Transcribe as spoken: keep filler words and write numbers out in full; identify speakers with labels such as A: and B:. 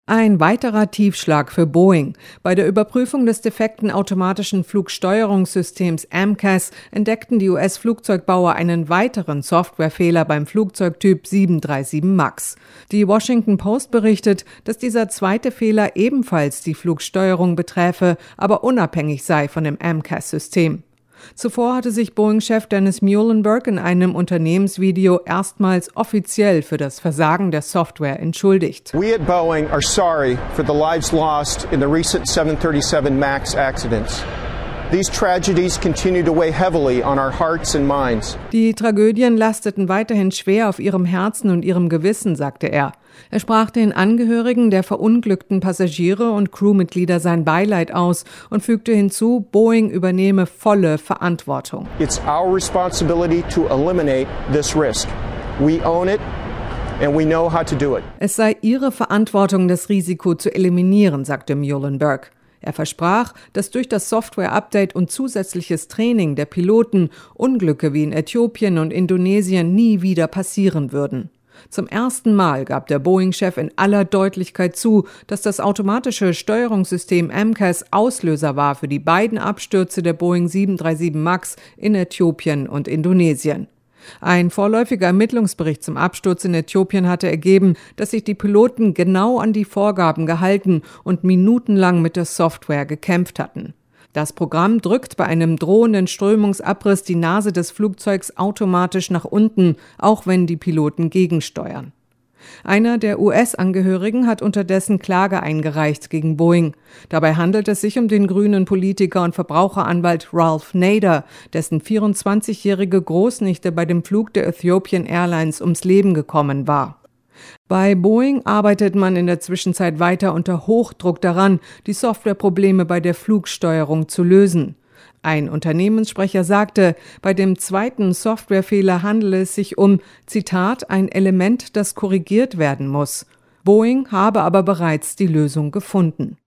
A: Ein weiterer Tiefschlag für Boeing. Bei der Überprüfung des defekten automatischen Flugsteuerungssystems A M C A S entdeckten die U S-Flugzeugbauer einen weiteren Softwarefehler beim Flugzeugtyp sieben drei sieben MAX. Die Washington Post berichtet, dass dieser zweite Fehler ebenfalls die Flugsteuerung beträfe, aber unabhängig sei von dem A M C A S-System. Zuvor hatte sich Boeing-Chef Dennis Muilenburg in einem Unternehmensvideo erstmals offiziell für das Versagen der Software entschuldigt.
B: We at Boeing are sorry for the lives lost in the recent seven thirty-seven MAX accidents. These tragedies continue to weigh heavily on our hearts and minds.
A: Die Tragödien lasteten weiterhin schwer auf ihrem Herzen und ihrem Gewissen, sagte er. Er sprach den Angehörigen der verunglückten Passagiere und Crewmitglieder sein Beileid aus und fügte hinzu, Boeing übernehme volle Verantwortung.
B: It's our responsibility to eliminate this risk. We own it. And we know how to do it.
A: Es sei ihre Verantwortung, das Risiko zu eliminieren, sagte Muilenburg. Er versprach, dass durch das Software-Update und zusätzliches Training der Piloten Unglücke wie in Äthiopien und Indonesien nie wieder passieren würden. Zum ersten Mal gab der Boeing-Chef in aller Deutlichkeit zu, dass das automatische Steuerungssystem A M C A S Auslöser war für die beiden Abstürze der Boeing sieben drei sieben MAX in Äthiopien und Indonesien. Ein vorläufiger Ermittlungsbericht zum Absturz in Äthiopien hatte ergeben, dass sich die Piloten genau an die Vorgaben gehalten und minutenlang mit der Software gekämpft hatten. Das Programm drückt bei einem drohenden Strömungsabriss die Nase des Flugzeugs automatisch nach unten, auch wenn die Piloten gegensteuern. Einer der U S-Angehörigen hat unterdessen Klage eingereicht gegen Boeing. Dabei handelt es sich um den grünen Politiker und Verbraucheranwalt Ralph Nader, dessen vierundzwanzigjährige Großnichte bei dem Flug der Ethiopian Airlines ums Leben gekommen war. Bei Boeing arbeitet man in der Zwischenzeit weiter unter Hochdruck daran, die Softwareprobleme bei der Flugsteuerung zu lösen. Ein Unternehmenssprecher sagte, bei dem zweiten Softwarefehler handele es sich um, Zitat, ein Element, das korrigiert werden muss. Boeing habe aber bereits die Lösung gefunden.